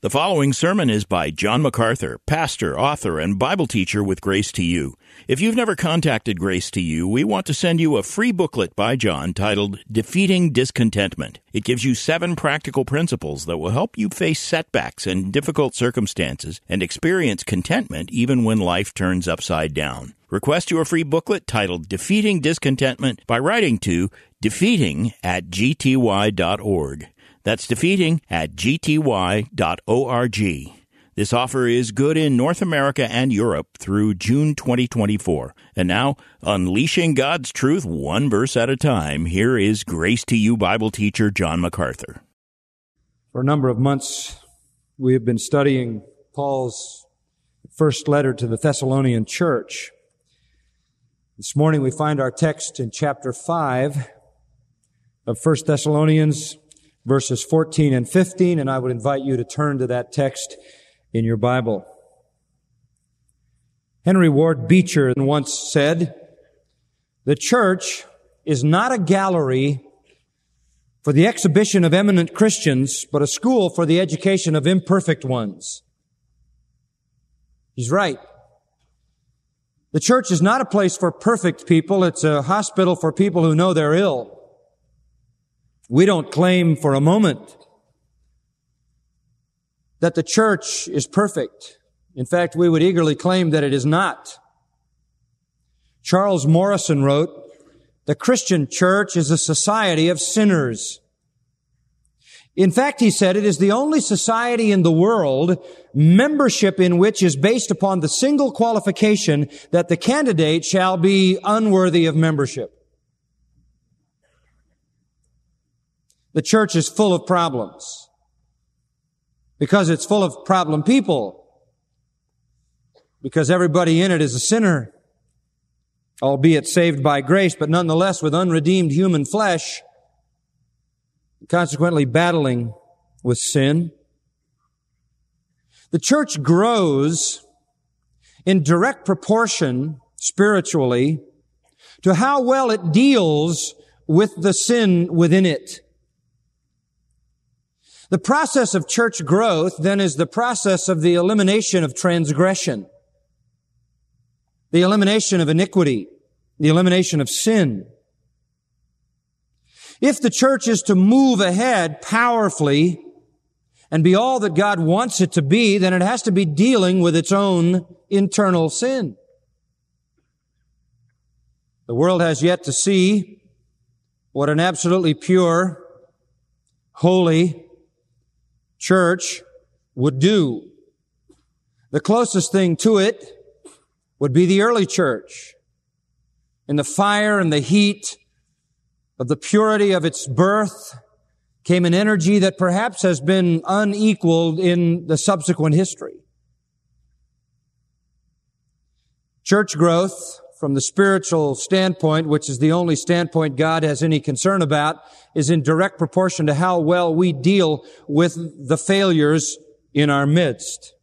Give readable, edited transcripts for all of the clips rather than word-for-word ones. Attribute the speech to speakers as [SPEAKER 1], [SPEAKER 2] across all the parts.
[SPEAKER 1] The following sermon is by John MacArthur, pastor, author, and Bible teacher with Grace to You. If you've never contacted Grace to You, we want to send you a free booklet by John titled Defeating Discontentment. It gives you 7 practical principles that will help you face setbacks and difficult circumstances and experience contentment even when life turns upside down. Request your free booklet titled Defeating Discontentment by writing to defeating@gty.org. That's defeating@gty.org. This offer is good in North America and Europe through June 2024. And now, unleashing God's truth one verse at a time, here is Grace to You Bible teacher John MacArthur.
[SPEAKER 2] For a number of months, we have been studying Paul's first letter to the Thessalonian church. This morning we find our text in chapter 5 of 1 Thessalonians, verses 14 and 15, and I would invite you to turn to that text in your Bible. Henry Ward Beecher once said, "The church is not a gallery for the exhibition of eminent Christians, but a school for the education of imperfect ones." He's right. The church is not a place for perfect people. It's a hospital for people who know they're ill. We don't claim for a moment that the church is perfect. In fact, we would eagerly claim that it is not. Charles Morrison wrote, "The Christian church is a society of sinners." In fact, he said, it is the only society in the world, membership in which is based upon the single qualification that the candidate shall be unworthy of membership. The church is full of problems because it's full of problem people, because everybody in it is a sinner, albeit saved by grace, but nonetheless with unredeemed human flesh, consequently battling with sin. The church grows in direct proportion, spiritually, to how well it deals with the sin within it. The process of church growth, then, is the process of the elimination of transgression, the elimination of iniquity, the elimination of sin. If the church is to move ahead powerfully and be all that God wants it to be, then it has to be dealing with its own internal sin. The world has yet to see what an absolutely pure, holy church would do. The closest thing to it would be the early church. In the fire and the heat of the purity of its birth came an energy that perhaps has been unequaled in the subsequent history. Church growth, from the spiritual standpoint, which is the only standpoint God has any concern about, is in direct proportion to how well we deal with the failures in our midst.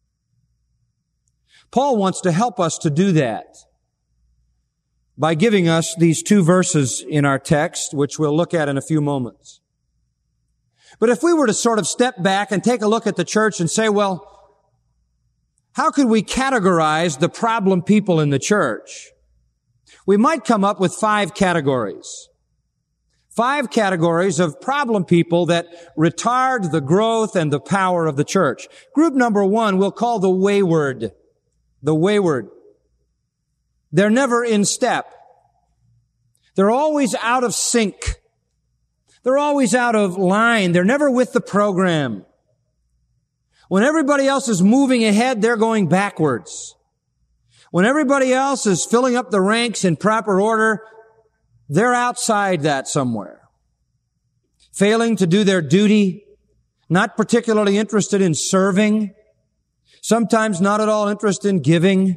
[SPEAKER 2] Paul wants to help us to do that by giving us these 2 verses in our text, which we'll look at in a few moments. But if we were to sort of step back and take a look at the church and say, well, how could we categorize the problem people in the church? We might come up with 5 categories. 5 categories of problem people that retard the growth and the power of the church. Group number 1 we'll call the wayward. The wayward. They're never in step. They're always out of sync. They're always out of line. They're never with the program. When everybody else is moving ahead, they're going backwards. When everybody else is filling up the ranks in proper order, they're outside that somewhere. Failing to do their duty, not particularly interested in serving, sometimes not at all interested in giving,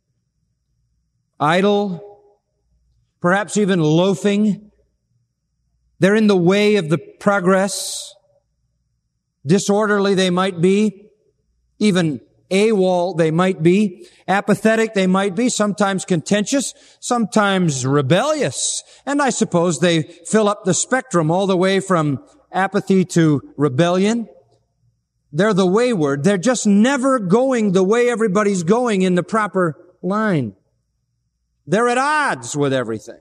[SPEAKER 2] idle, perhaps even loafing. They're in the way of the progress. Disorderly they might be, even AWOL they might be, apathetic they might be, sometimes contentious, sometimes rebellious. And I suppose they fill up the spectrum all the way from apathy to rebellion. They're the wayward. They're just never going the way everybody's going in the proper line. They're at odds with everything.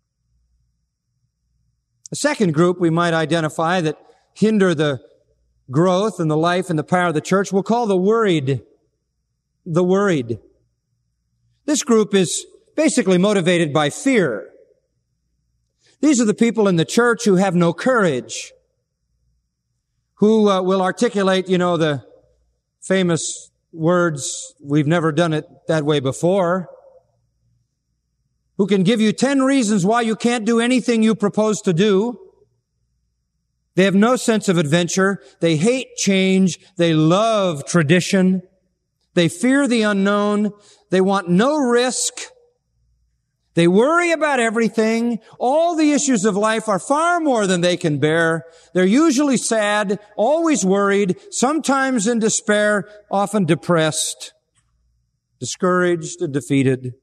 [SPEAKER 2] A second group we might identify that hinder the growth and the life and the power of the church we'll call the worried. The worried. This group is basically motivated by fear. These are the people in the church who have no courage, who will articulate, the famous words, "We've never done it that way before," who can give you 10 reasons why you can't do anything you propose to do. They have no sense of adventure. They hate change. They love tradition. They fear the unknown. They want no risk. They worry about everything. All the issues of life are far more than they can bear. They're usually sad, always worried, sometimes in despair, often depressed, discouraged and defeated.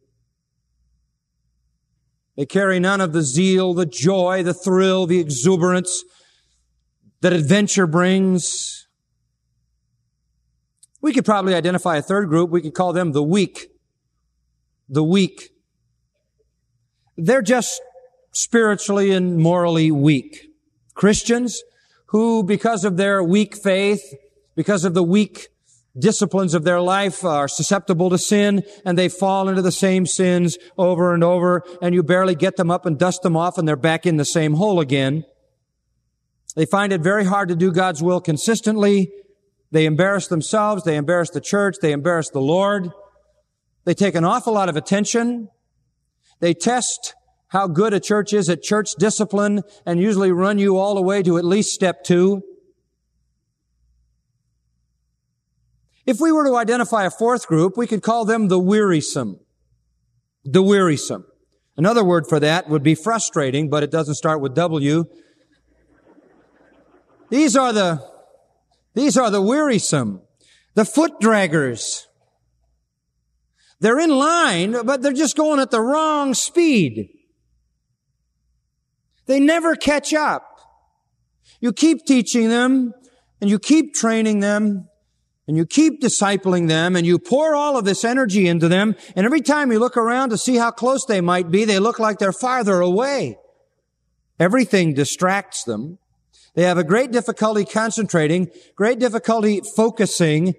[SPEAKER 2] They carry none of the zeal, the joy, the thrill, the exuberance that adventure brings. We could probably identify a third group. We could call them the weak. The weak. They're just spiritually and morally weak. Christians who, because of their weak faith, because of the weak disciplines of their life, are susceptible to sin, and they fall into the same sins over and over, and you barely get them up and dust them off, and they're back in the same hole again. They find it very hard to do God's will consistently. They embarrass themselves. They embarrass the church. They embarrass the Lord. They take an awful lot of attention. They test how good a church is at church discipline and usually run you all the way to at least step 2. If we were to identify a fourth group, we could call them the wearisome. The wearisome. Another word for that would be frustrating, but it doesn't start with W. These are the wearisome, the foot draggers. They're in line, but they're just going at the wrong speed. They never catch up. You keep teaching them, and you keep training them, and you keep discipling them, and you pour all of this energy into them, and every time you look around to see how close they might be, they look like they're farther away. Everything distracts them. They have a great difficulty concentrating, great difficulty focusing.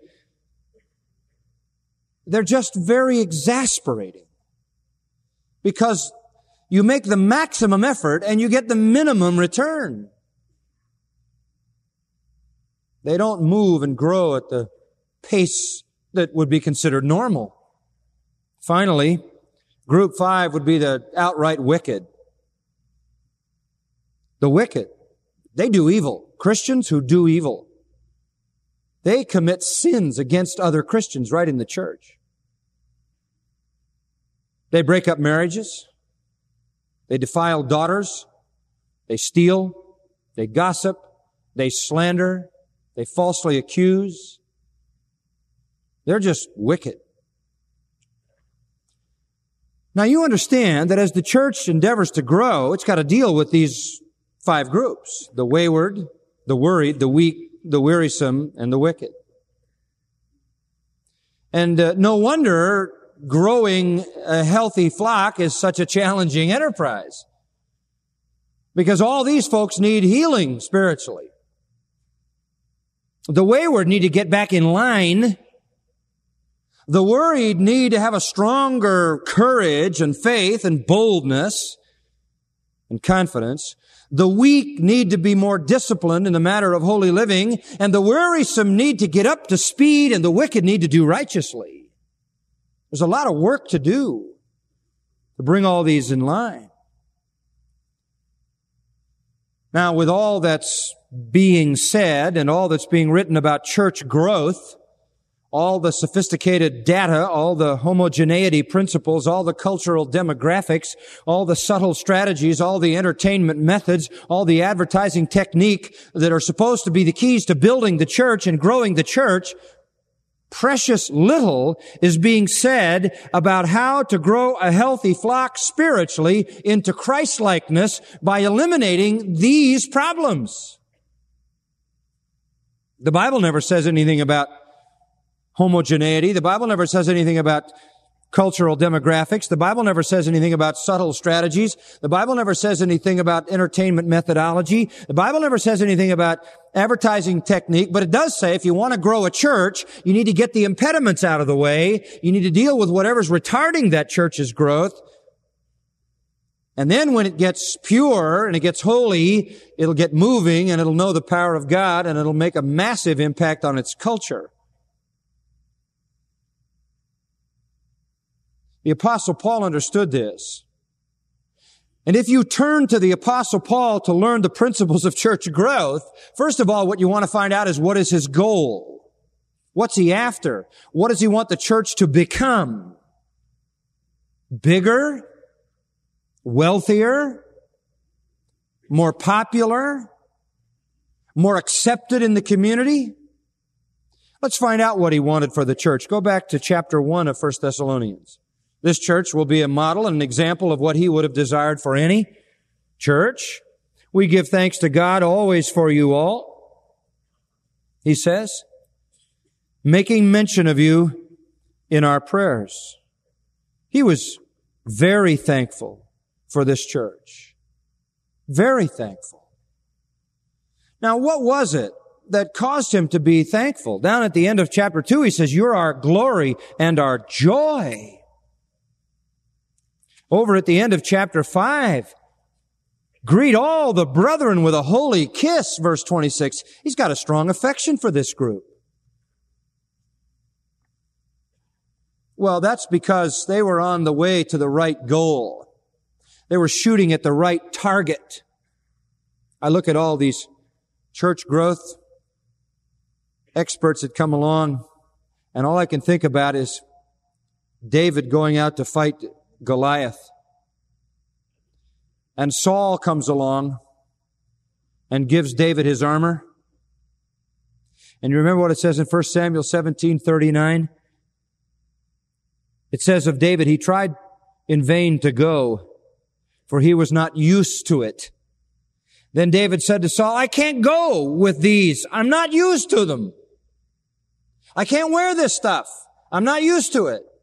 [SPEAKER 2] They're just very exasperating because you make the maximum effort and you get the minimum return. They don't move and grow at the pace that would be considered normal. Finally, group 5 would be the outright wicked. The wicked. They do evil. Christians who do evil. They commit sins against other Christians right in the church. They break up marriages. They defile daughters. They steal. They gossip. They slander. They falsely accuse. They're just wicked. Now you understand that as the church endeavors to grow, it's got to deal with these 5 groups: the wayward, the worried, the weak, the wearisome, and the wicked. And no wonder growing a healthy flock is such a challenging enterprise, because all these folks need healing spiritually. The wayward need to get back in line. The worried need to have a stronger courage and faith and boldness and confidence. The weak need to be more disciplined in the matter of holy living, and the wearisome need to get up to speed, and the wicked need to do righteously. There's a lot of work to do to bring all these in line. Now, with all that's being said and all that's being written about church growth, all the sophisticated data, all the homogeneity principles, all the cultural demographics, all the subtle strategies, all the entertainment methods, all the advertising technique that are supposed to be the keys to building the church and growing the church, precious little is being said about how to grow a healthy flock spiritually into Christ-likeness by eliminating these problems. The Bible never says anything about homogeneity. The Bible never says anything about cultural demographics. The Bible never says anything about subtle strategies. The Bible never says anything about entertainment methodology. The Bible never says anything about advertising technique, but it does say if you want to grow a church, you need to get the impediments out of the way. You need to deal with whatever's retarding that church's growth. And then when it gets pure and it gets holy, it'll get moving and it'll know the power of God and it'll make a massive impact on its culture. The Apostle Paul understood this. And if you turn to the Apostle Paul to learn the principles of church growth, first of all, what you want to find out is what is his goal? What's he after? What does he want the church to become? Bigger? Wealthier? More popular? More accepted in the community? Let's find out what he wanted for the church. Go back to chapter 1 of 1 Thessalonians. This church will be a model and an example of what he would have desired for any church. We give thanks to God always for you all, he says, making mention of you in our prayers. He was very thankful for this church. Very thankful. Now, what was it that caused him to be thankful? Down at the end of chapter 2, he says, you're our glory and our joy. Over at the end of chapter 5, greet all the brethren with a holy kiss, verse 26. He's got a strong affection for this group. Well, that's because they were on the way to the right goal. They were shooting at the right target. I look at all these church growth experts that come along, and all I can think about is David going out to fight Goliath. And Saul comes along and gives David his armor. And you remember what it says in 1 Samuel 17:39? It says of David, he tried in vain to go, for he was not used to it. Then David said to Saul, I can't go with these. I'm not used to them. I can't wear this stuff. I'm not used to it.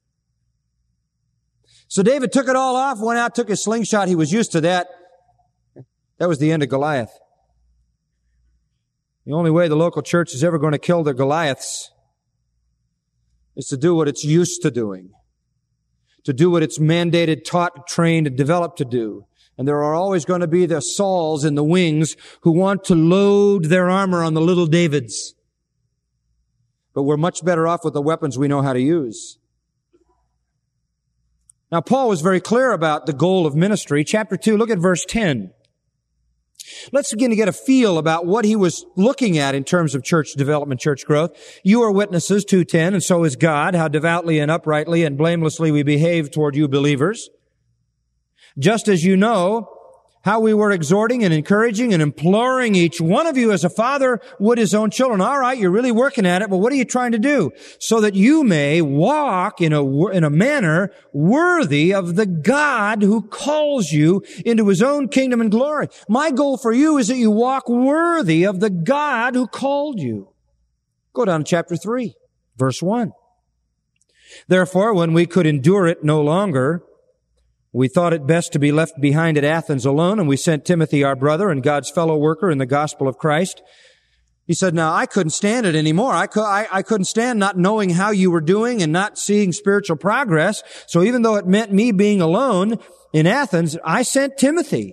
[SPEAKER 2] So David took it all off, went out, took his slingshot. He was used to that. That was the end of Goliath. The only way the local church is ever going to kill the Goliaths is to do what it's used to doing. To do what it's mandated, taught, trained, and developed to do. And there are always going to be the Sauls in the wings who want to load their armor on the little Davids. But we're much better off with the weapons we know how to use. Now, Paul was very clear about the goal of ministry. Chapter 2, look at verse 10. Let's begin to get a feel about what he was looking at in terms of church development, church growth. You are witnesses, 2:10, and so is God, how devoutly and uprightly and blamelessly we behave toward you believers. Just as you know how we were exhorting and encouraging and imploring each one of you as a father would his own children. All right, you're really working at it, but what are you trying to do? So that you may walk in a manner worthy of the God who calls you into his own kingdom and glory. My goal for you is that you walk worthy of the God who called you. Go down to chapter 3, verse 1. Therefore, when we could endure it no longer, we thought it best to be left behind at Athens alone, and we sent Timothy, our brother and God's fellow worker in the gospel of Christ. He said, now, I couldn't stand it anymore. I couldn't stand not knowing how you were doing and not seeing spiritual progress. So even though it meant me being alone in Athens, I sent Timothy.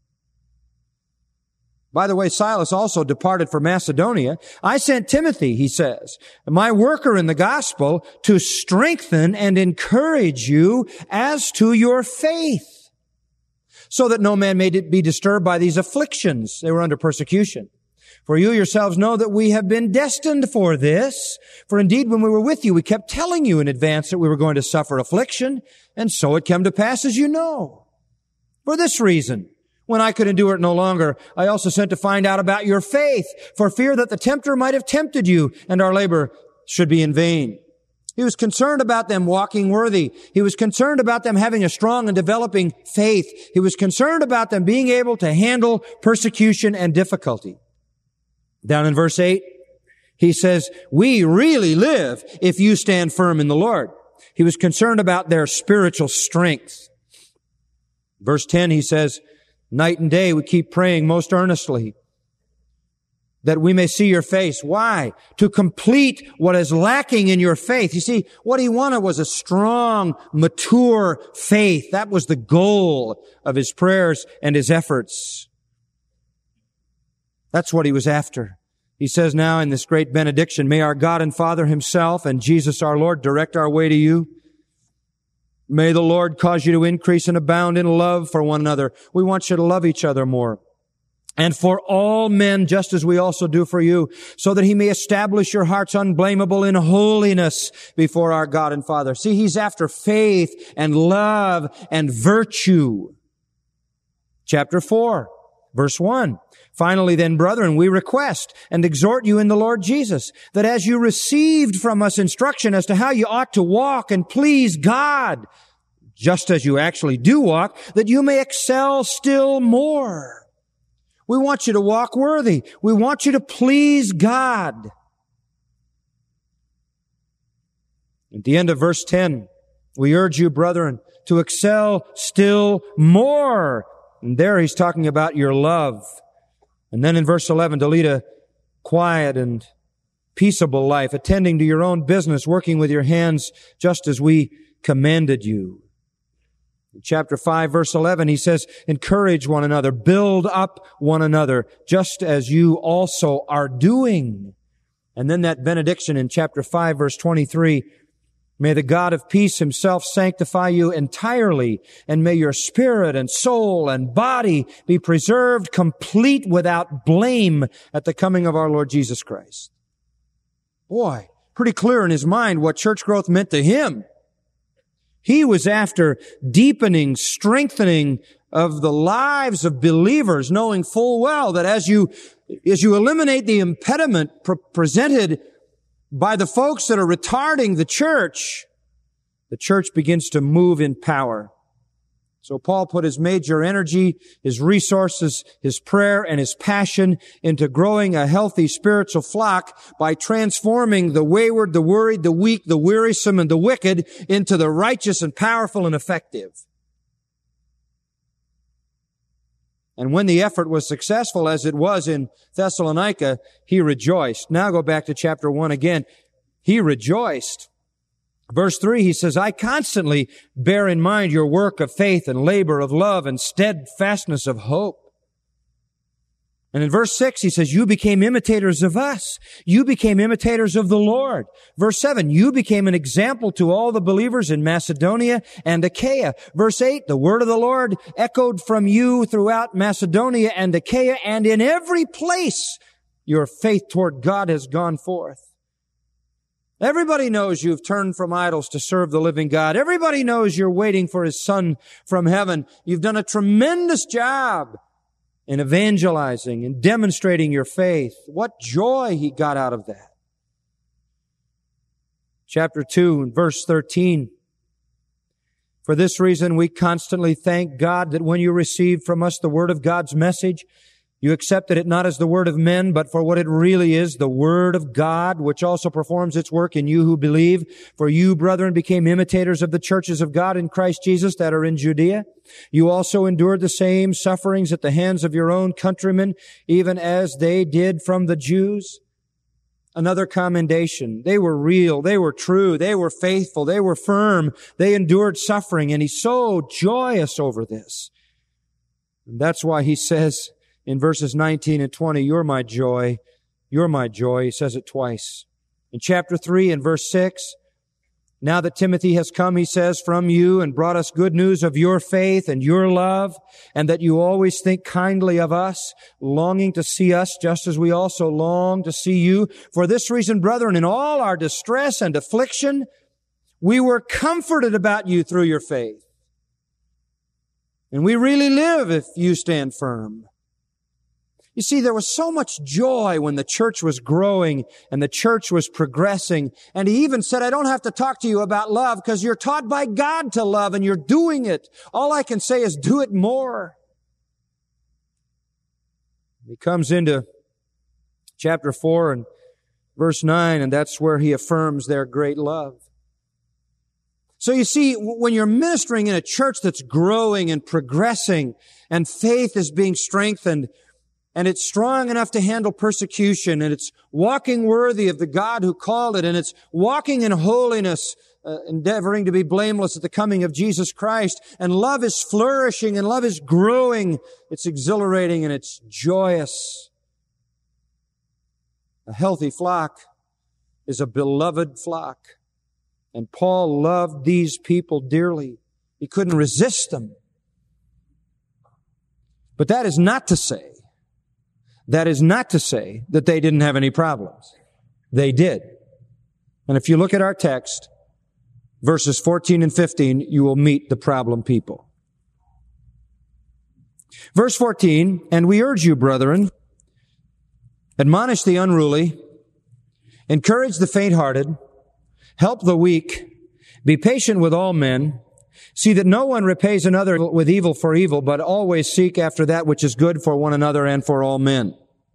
[SPEAKER 2] By the way, Silas also departed for Macedonia. I sent Timothy, he says, my worker in the gospel, to strengthen and encourage you as to your faith, so that no man may be disturbed by these afflictions. They were under persecution. For you yourselves know that we have been destined for this. For indeed, when we were with you, we kept telling you in advance that we were going to suffer affliction, and so it came to pass as you know. For this reason, when I could endure it no longer, I also sent to find out about your faith, for fear that the tempter might have tempted you, and our labor should be in vain. He was concerned about them walking worthy. He was concerned about them having a strong and developing faith. He was concerned about them being able to handle persecution and difficulty. Down in verse 8, He says, we really live if you stand firm in the Lord. He was concerned about their spiritual strength. Verse 10, he says, night and day we keep praying most earnestly that we may see your face. Why? To complete what is lacking in your faith. You see, what he wanted was a strong, mature faith. That was the goal of his prayers and his efforts. That's what he was after. He says now in this great benediction, may our God and Father himself and Jesus our Lord direct our way to you. May the Lord cause you to increase and abound in love for one another. We want you to love each other more. And for all men, just as we also do for you, so that he may establish your hearts unblameable in holiness before our God and Father. See, he's after faith and love and virtue. Chapter 4, verse 1. Finally then, brethren, we request and exhort you in the Lord Jesus, that as you received from us instruction as to how you ought to walk and please God, just as you actually do walk, that you may excel still more. We want you to walk worthy. We want you to please God. At the end of verse 10, we urge you, brethren, to excel still more. And there he's talking about your love. And then in verse 11, to lead a quiet and peaceable life, attending to your own business, working with your hands just as we commanded you. In chapter 5, verse 11, he says, encourage one another, build up one another, just as you also are doing. And then that benediction in chapter 5, verse 23, may the God of peace himself sanctify you entirely, and may your spirit and soul and body be preserved complete without blame at the coming of our Lord Jesus Christ. Boy, pretty clear in his mind what church growth meant to him. He was after deepening, strengthening of the lives of believers, knowing full well that as you eliminate the impediment presented by the folks that are retarding the church begins to move in power. So Paul put his major energy, his resources, his prayer, and his passion into growing a healthy spiritual flock by transforming the wayward, the worried, the weak, the wearisome, and the wicked into the righteous and powerful and effective. And when the effort was successful, as it was in Thessalonica, he rejoiced. Now go back to chapter 1 again. He rejoiced. Verse 3, he says, I constantly bear in mind your work of faith and labor of love and steadfastness of hope. And in verse 6, he says, you became imitators of us. You became imitators of the Lord. Verse 7, you became an example to all the believers in Macedonia and Achaia. Verse 8, the word of the Lord echoed from you throughout Macedonia and Achaia, and in every place your faith toward God has gone forth. Everybody knows you've turned from idols to serve the living God. Everybody knows you're waiting for his Son from heaven. You've done a tremendous job in evangelizing and demonstrating your faith. What joy he got out of that. Chapter 2 and verse 13. For this reason we constantly thank God that when you received from us the word of God's message, you accepted it not as the word of men, but for what it really is, the word of God, which also performs its work in you who believe. For you, brethren, became imitators of the churches of God in Christ Jesus that are in Judea. You also endured the same sufferings at the hands of your own countrymen, even as they did from the Jews. Another commendation. They were real. They were true. They were faithful. They were firm. They endured suffering. And he's so joyous over this. And that's why he says, in verses 19 and 20, you're my joy. You're my joy. He says it twice. In chapter 3 and verse 6, now that Timothy has come, he says, from you and brought us good news of your faith and your love, and that you always think kindly of us, longing to see us just as we also long to see you. For this reason, brethren, in all our distress and affliction, we were comforted about you through your faith. And we really live if you stand firm. You see, there was so much joy when the church was growing and the church was progressing. And he even said, I don't have to talk to you about love because you're taught by God to love and you're doing it. All I can say is do it more. He comes into chapter 4 and Verse 9, and that's where he affirms their great love. So you see, when you're ministering in a church that's growing and progressing, and faith is being strengthened, and it's strong enough to handle persecution, and it's walking worthy of the God who called it, and it's walking in holiness, endeavoring to be blameless at the coming of Jesus Christ, and love is flourishing, and love is growing, it's exhilarating, and it's joyous. A healthy flock is a beloved flock. And Paul loved these people dearly. He couldn't resist them. But that is not to say that they didn't have any problems. They did. And if you look at our text, verses 14 and 15, you will meet the problem people. Verse 14, and we urge you, brethren, admonish the unruly, encourage the faint-hearted, help the weak, be patient with all men, see that no one repays another with evil for evil, but always seek after that which is good for one another and for all men.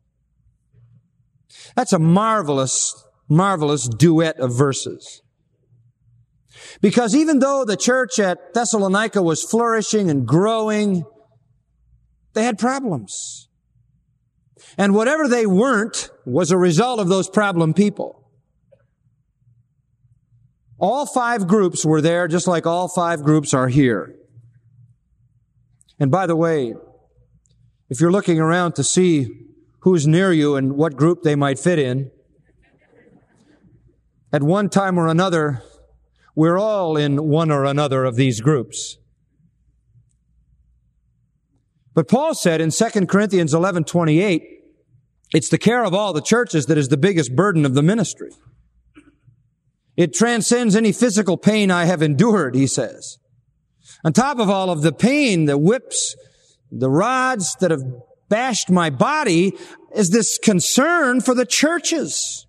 [SPEAKER 2] That's a marvelous, marvelous duet of verses. Because even though the church at Thessalonica was flourishing and growing, they had problems. And whatever they weren't was a result of those problem people. All 5 groups were there, just like all 5 groups are here. And by the way, if you're looking around to see who's near you and what group they might fit in, at one time or another, we're all in one or another of these groups. But Paul said in 2 Corinthians 11:28, it's the care of all the churches that is the biggest burden of the ministry. It transcends any physical pain I have endured, he says. On top of all of the pain, the whips, the rods that have bashed my body, is this concern for the churches.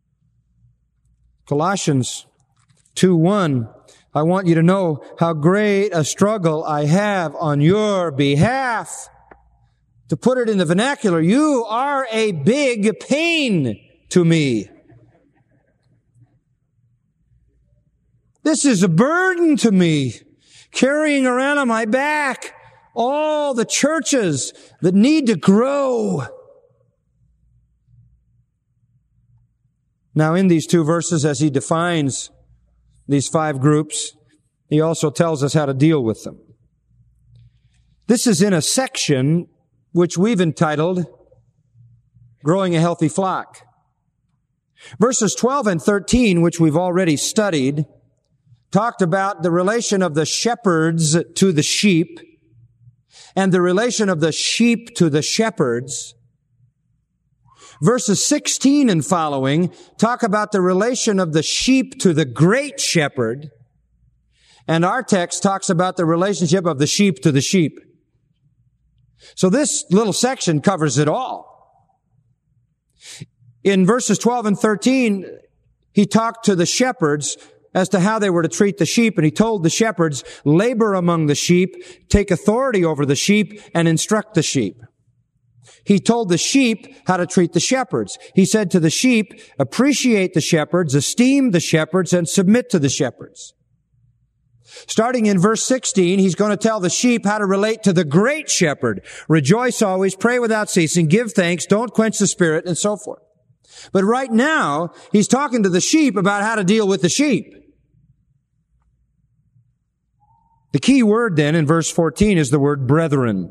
[SPEAKER 2] Colossians 2:1, I want you to know how great a struggle I have on your behalf. To put it in the vernacular, you are a big pain to me. This is a burden to me, carrying around on my back all the churches that need to grow. Now, in these 2 verses, as he defines these 5 groups, he also tells us how to deal with them. This is in a section which we've entitled, Growing a Healthy Flock. Verses 12 and 13, which we've already studied, talked about the relation of the shepherds to the sheep and the relation of the sheep to the shepherds. Verses 16 and following talk about the relation of the sheep to the great shepherd. And our text talks about the relationship of the sheep to the sheep. So this little section covers it all. In verses 12 and 13, he talked to the shepherds as to how they were to treat the sheep, and he told the shepherds, labor among the sheep, take authority over the sheep, and instruct the sheep. He told the sheep how to treat the shepherds. He said to the sheep, appreciate the shepherds, esteem the shepherds, and submit to the shepherds. Starting in verse 16, he's going to tell the sheep how to relate to the great shepherd. Rejoice always, pray without ceasing, give thanks, don't quench the spirit, and so forth. But right now, he's talking to the sheep about how to deal with the sheep. The key word then in verse 14 is the word brethren.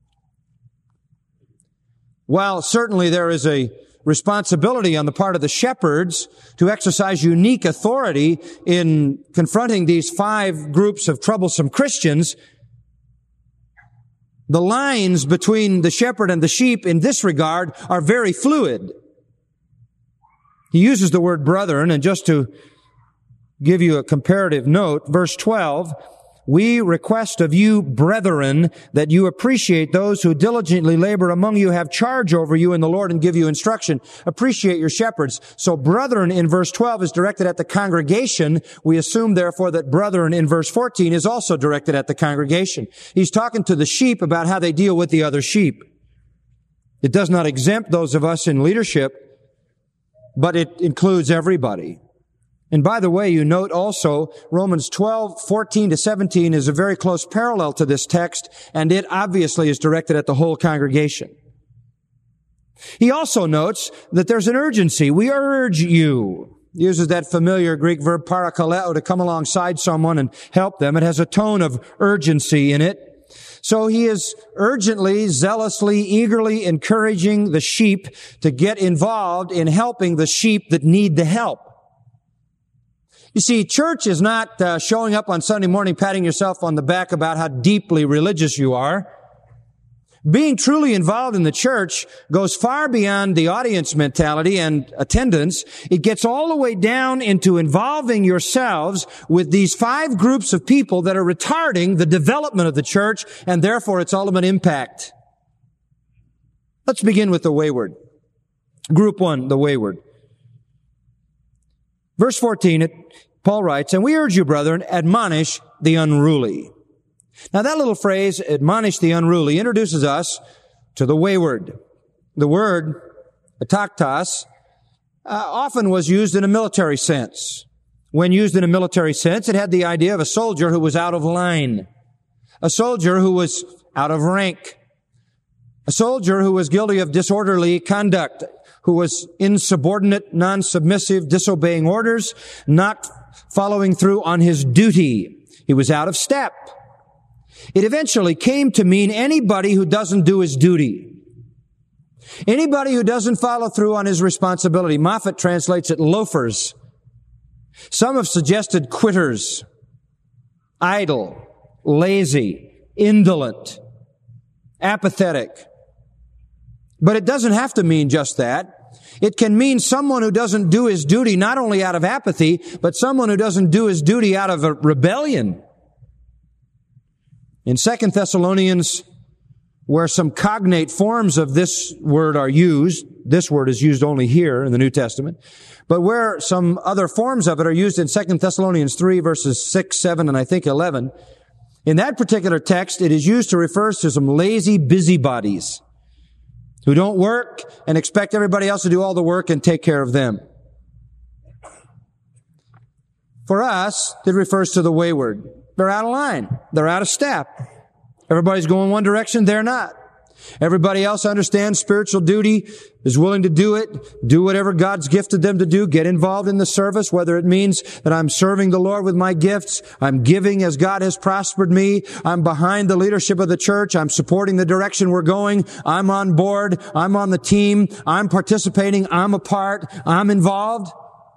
[SPEAKER 2] While certainly there is a responsibility on the part of the shepherds to exercise unique authority in confronting these 5 groups of troublesome Christians, the lines between the shepherd and the sheep in this regard are very fluid. He uses the word brethren, and just to give you a comparative note, verse 12, we request of you, brethren, that you appreciate those who diligently labor among you, have charge over you in the Lord, and give you instruction. Appreciate your shepherds. So brethren in verse 12 is directed at the congregation. We assume, therefore, that brethren in verse 14 is also directed at the congregation. He's talking to the sheep about how they deal with the other sheep. It does not exempt those of us in leadership but it includes everybody. And by the way, you note also Romans 12:14-17 is a very close parallel to this text, and it obviously is directed at the whole congregation. He also notes that there's an urgency. We urge you. Uses that familiar Greek verb parakaleo to come alongside someone and help them. It has a tone of urgency in it. So he is urgently, zealously, eagerly encouraging the sheep to get involved in helping the sheep that need the help. You see, church is not showing up on Sunday morning patting yourself on the back about how deeply religious you are. Being truly involved in the church goes far beyond the audience mentality and attendance. It gets all the way down into involving yourselves with these 5 groups of people that are retarding the development of the church and therefore its ultimate impact. Let's begin with the wayward. Group 1, the wayward. Verse 14, Paul writes, "And we urge you, brethren, admonish the unruly." Now that little phrase, admonish the unruly, introduces us to the wayward. The word, ataktos, often was used in a military sense. When used in a military sense, it had the idea of a soldier who was out of line, a soldier who was out of rank, a soldier who was guilty of disorderly conduct, who was insubordinate, non-submissive, disobeying orders, not following through on his duty. He was out of step. It eventually came to mean anybody who doesn't do his duty. Anybody who doesn't follow through on his responsibility. Moffat translates it loafers. Some have suggested quitters, idle, lazy, indolent, apathetic. But it doesn't have to mean just that. It can mean someone who doesn't do his duty not only out of apathy, but someone who doesn't do his duty out of a rebellion. In 2 Thessalonians, where some cognate forms of this word are used, this word is used only here in the New Testament, but where some other forms of it are used in 2 Thessalonians 3 verses 6, 7, and I think 11, in that particular text, it is used to refer to some lazy busybodies who don't work and expect everybody else to do all the work and take care of them. For us, it refers to the wayward. They're out of line. They're out of step. Everybody's going one direction. They're not. Everybody else understands spiritual duty, is willing to do it, do whatever God's gifted them to do, get involved in the service, whether it means that I'm serving the Lord with my gifts, I'm giving as God has prospered me, I'm behind the leadership of the church, I'm supporting the direction we're going, I'm on board, I'm on the team, I'm participating, I'm a part, I'm involved.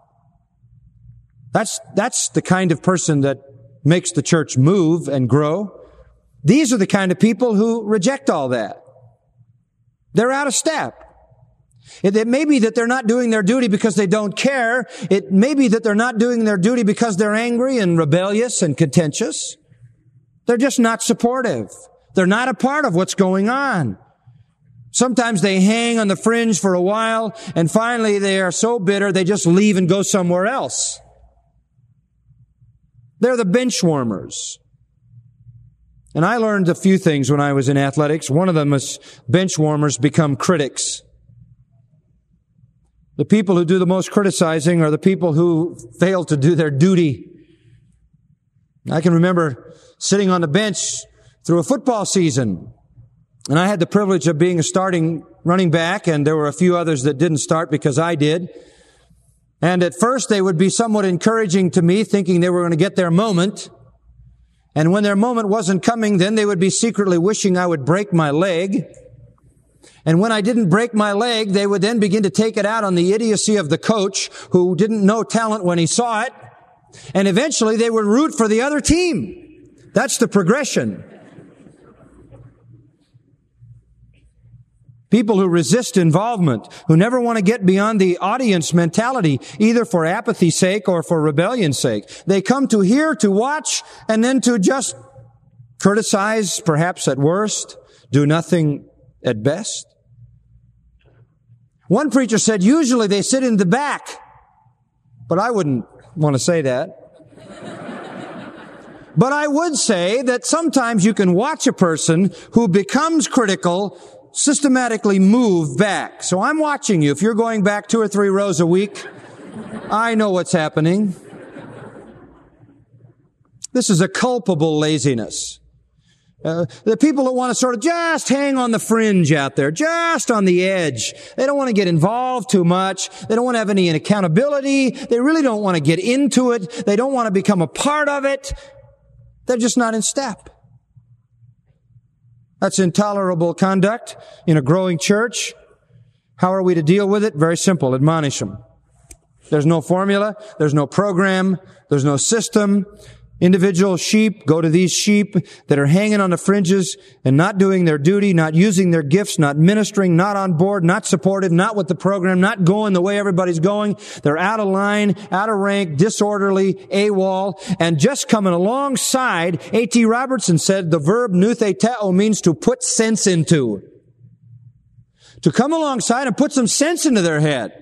[SPEAKER 2] That's the kind of person that makes the church move and grow. These are the kind of people who reject all that. They're out of step. It may be that they're not doing their duty because they don't care. It may be that they're not doing their duty because they're angry and rebellious and contentious. They're just not supportive. They're not a part of what's going on. Sometimes they hang on the fringe for a while, and finally they are so bitter they just leave and go somewhere else. They're the bench warmers. And I learned a few things when I was in athletics. One of them is bench warmers become critics. The people who do the most criticizing are the people who fail to do their duty. I can remember sitting on the bench through a football season, and I had the privilege of being a starting running back, and there were a few others that didn't start because I did. And at first they would be somewhat encouraging to me, thinking they were going to get their moment. And when their moment wasn't coming, then they would be secretly wishing I would break my leg. And when I didn't break my leg, they would then begin to take it out on the idiocy of the coach who didn't know talent when he saw it. And eventually they would root for the other team. That's the progression. People who resist involvement, who never want to get beyond the audience mentality, either for apathy's sake or for rebellion's sake. They come to hear, to watch, and then to just criticize, perhaps at worst, do nothing at best. One preacher said, usually they sit in the back, but I wouldn't want to say that. But I would say that sometimes you can watch a person who becomes critical systematically move back. So I'm watching you. If you're going back 2 or 3 rows a week, I know what's happening. This is a culpable laziness. The people that want to sort of just hang on the fringe out there, just on the edge. They don't want to get involved too much. They don't want to have any accountability. They really don't want to get into it. They don't want to become a part of it. They're just not in step. That's intolerable conduct in a growing church. How are we to deal with it? Very simple. Admonish them. There's no formula. There's no program. There's no system. Individual sheep go to these sheep that are hanging on the fringes and not doing their duty, not using their gifts, not ministering, not on board, not supportive, not with the program, not going the way everybody's going. They're out of line, out of rank, disorderly, AWOL, and just coming alongside. A.T. Robertson said the verb noutheteo means to put sense into. To come alongside and put some sense into their head.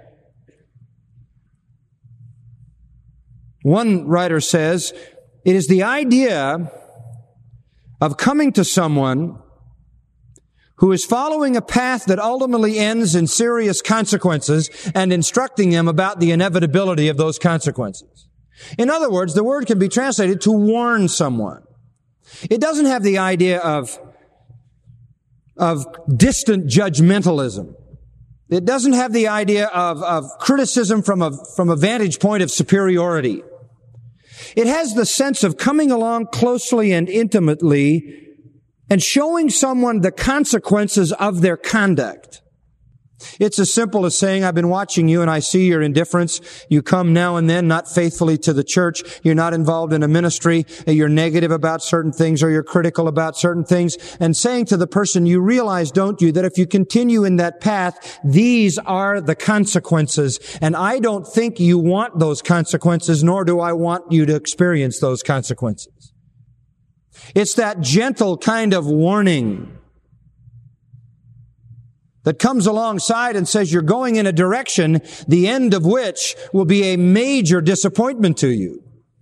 [SPEAKER 2] One writer says, it is the idea of coming to someone who is following a path that ultimately ends in serious consequences and instructing them about the inevitability of those consequences. In other words, the word can be translated to warn someone. It doesn't have the idea of distant judgmentalism. It doesn't have the idea of criticism from a vantage point of superiority. It has the sense of coming along closely and intimately and showing someone the consequences of their conduct. It's as simple as saying, I've been watching you and I see your indifference. You come now and then not faithfully to the church. You're not involved in a ministry. You're negative about certain things or you're critical about certain things. And saying to the person, you realize, don't you, that if you continue in that path, these are the consequences. And I don't think you want those consequences, nor do I want you to experience those consequences. It's that gentle kind of warning that comes alongside and says you're going in a direction, the end of which will be a major disappointment to you.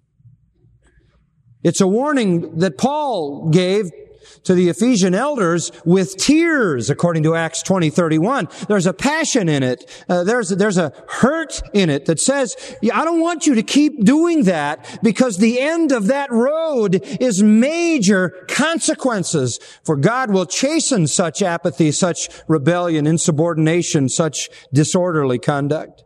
[SPEAKER 2] It's a warning that Paul gave to the Ephesian elders with tears, according to Acts 20:31. There's a passion in it. There's a hurt in it that says, I don't want you to keep doing that because the end of that road is major consequences. For God will chasten such apathy, such rebellion, insubordination, such disorderly conduct.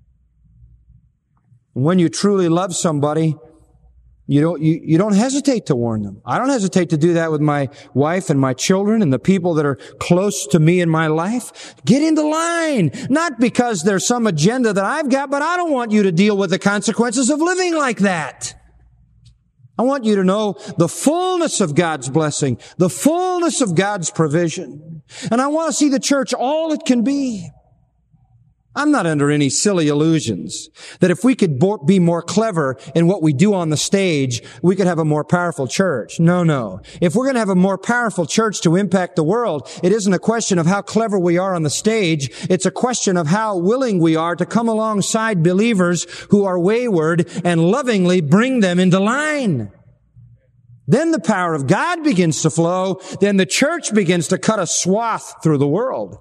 [SPEAKER 2] When you truly love somebody, you don't hesitate to warn them. I don't hesitate to do that with my wife and my children and the people that are close to me in my life. Get into line. Not because there's some agenda that I've got, but I don't want you to deal with the consequences of living like that. I want you to know the fullness of God's blessing, the fullness of God's provision. And I want to see the church all it can be. I'm not under any silly illusions that if we could be more clever in what we do on the stage, we could have a more powerful church. No. If we're going to have a more powerful church to impact the world, it isn't a question of how clever we are on the stage. It's a question of how willing we are to come alongside believers who are wayward and lovingly bring them into line. Then the power of God begins to flow. Then the church begins to cut a swath through the world.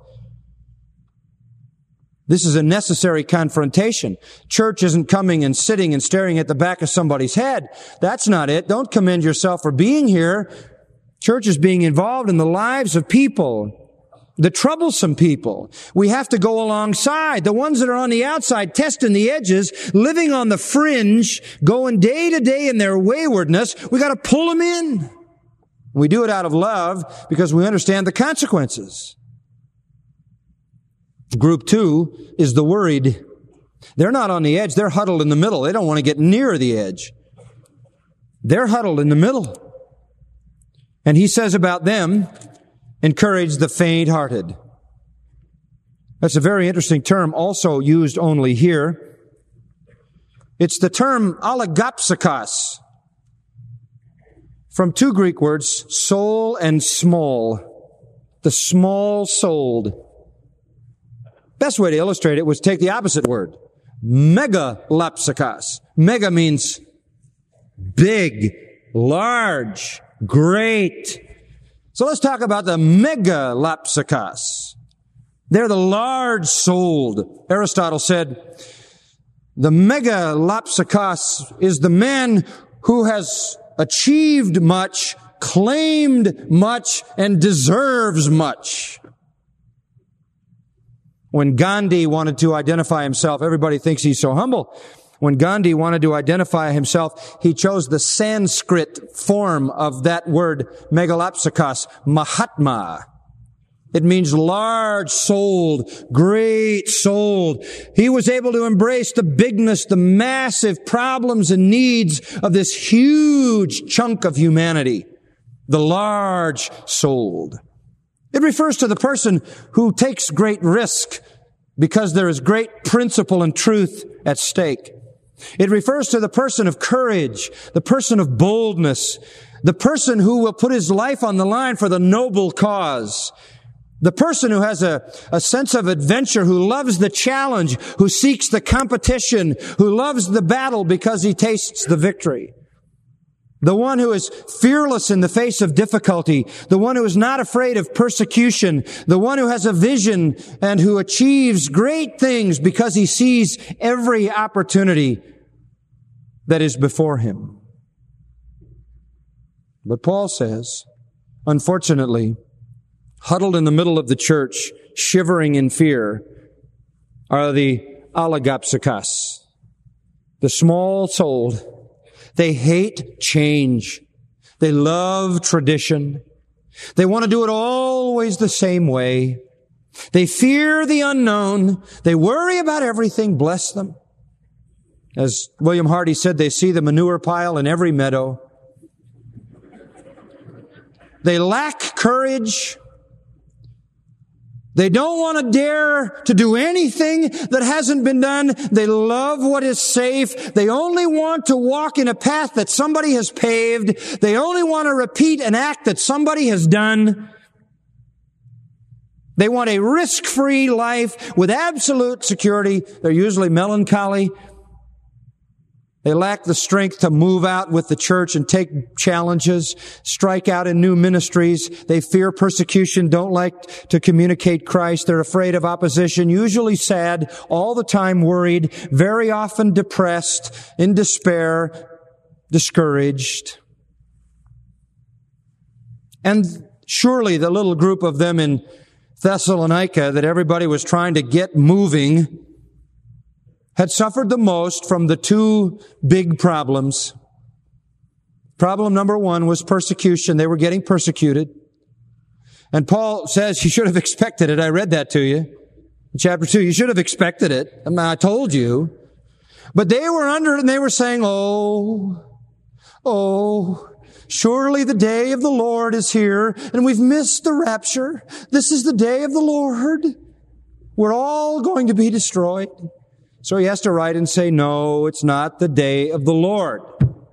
[SPEAKER 2] This is a necessary confrontation. Church isn't coming and sitting and staring at the back of somebody's head. That's not it. Don't commend yourself for being here. Church is being involved in the lives of people, the troublesome people. We have to go alongside the ones that are on the outside, testing the edges, living on the fringe, going day to day in their waywardness. We got to pull them in. We do it out of love because we understand the consequences. Group 2 is the worried. They're not on the edge. They're huddled in the middle. They don't want to get near the edge. They're huddled in the middle. And he says about them, encourage the faint-hearted. That's a very interesting term, also used only here. It's the term oligopsychos, from 2 Greek words, soul and small. The small-souled. Best way to illustrate it was take the opposite word. Megalopsychos. Mega means big, large, great. So let's talk about the megalapsakos. They're the large-souled. Aristotle said, the megalapsakos is the man who has achieved much, claimed much, and deserves much. When Gandhi wanted to identify himself, everybody thinks he's so humble. When Gandhi wanted to identify himself, he chose the Sanskrit form of that word, megalapsakos, Mahatma. It means large-souled, great-souled. He was able to embrace the bigness, the massive problems and needs of this huge chunk of humanity. The large-souled. It refers to the person who takes great risk because there is great principle and truth at stake. It refers to the person of courage, the person of boldness, the person who will put his life on the line for the noble cause. The person who has a sense of adventure, who loves the challenge, who seeks the competition, who loves the battle because he tastes the victory. The one who is fearless in the face of difficulty, the one who is not afraid of persecution, the one who has a vision and who achieves great things because he sees every opportunity that is before him. But Paul says, unfortunately, huddled in the middle of the church, shivering in fear, are the alagapsakos, the small-souled. They hate change. They love tradition. They want to do it always the same way. They fear the unknown. They worry about everything. Bless them. As William Hardy said, they see the manure pile in every meadow. They lack courage. They don't want to dare to do anything that hasn't been done. They love what is safe. They only want to walk in a path that somebody has paved. They only want to repeat an act that somebody has done. They want a risk-free life with absolute security. They're usually melancholy. They lack the strength to move out with the church and take challenges, strike out in new ministries. They fear persecution, don't like to communicate Christ. They're afraid of opposition, usually sad, all the time worried, very often depressed, in despair, discouraged. And surely the little group of them in Thessalonica that everybody was trying to get moving had suffered the most from the two big problems. Problem number one was persecution. They were getting persecuted. And Paul says you should have expected it. I read that to you. In chapter 2, you should have expected it. I told you. But they were under it and they were saying, oh, surely the day of the Lord is here and we've missed the rapture. This is the day of the Lord. We're all going to be destroyed. So he has to write and say, no, it's not the day of the Lord.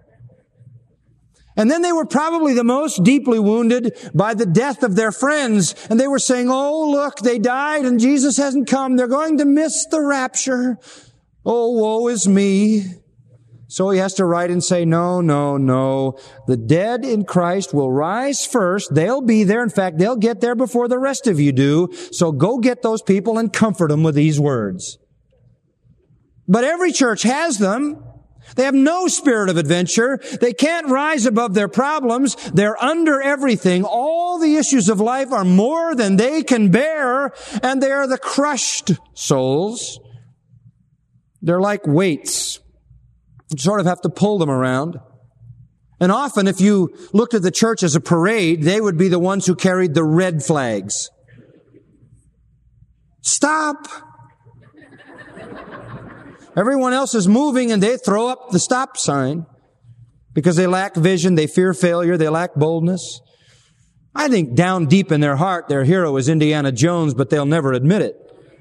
[SPEAKER 2] And then they were probably the most deeply wounded by the death of their friends. And they were saying, oh, look, they died and Jesus hasn't come. They're going to miss the rapture. Oh, woe is me. So he has to write and say, no. The dead in Christ will rise first. They'll be there. In fact, they'll get there before the rest of you do. So go get those people and comfort them with these words. But every church has them. They have no spirit of adventure. They can't rise above their problems. They're under everything. All the issues of life are more than they can bear, and they are the crushed souls. They're like weights. You sort of have to pull them around. And often, if you looked at the church as a parade, they would be the ones who carried the red flags. Stop! Everyone else is moving and they throw up the stop sign because they lack vision, they fear failure, they lack boldness. I think down deep in their heart, their hero is Indiana Jones, but they'll never admit it.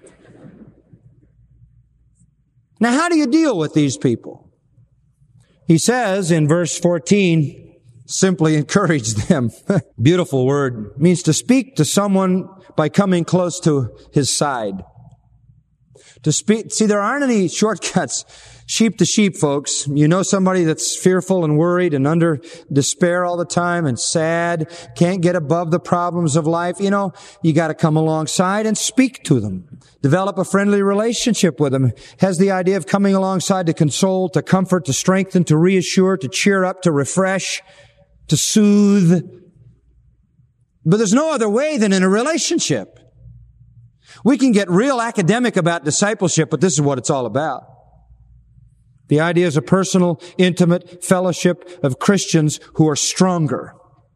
[SPEAKER 2] Now, how do you deal with these people? He says in verse 14, simply encourage them. Beautiful word. It means to speak to someone by coming close to his side. See, there aren't any shortcuts. Sheep to sheep, folks. You know somebody that's fearful and worried and under despair all the time and sad, can't get above the problems of life. You know, you got to come alongside and speak to them. Develop a friendly relationship with them. Has the idea of coming alongside to console, to comfort, to strengthen, to reassure, to cheer up, to refresh, to soothe. But there's no other way than in a relationship. We can get real academic about discipleship, but this is what it's all about. The idea is a personal, intimate fellowship of Christians who are stronger.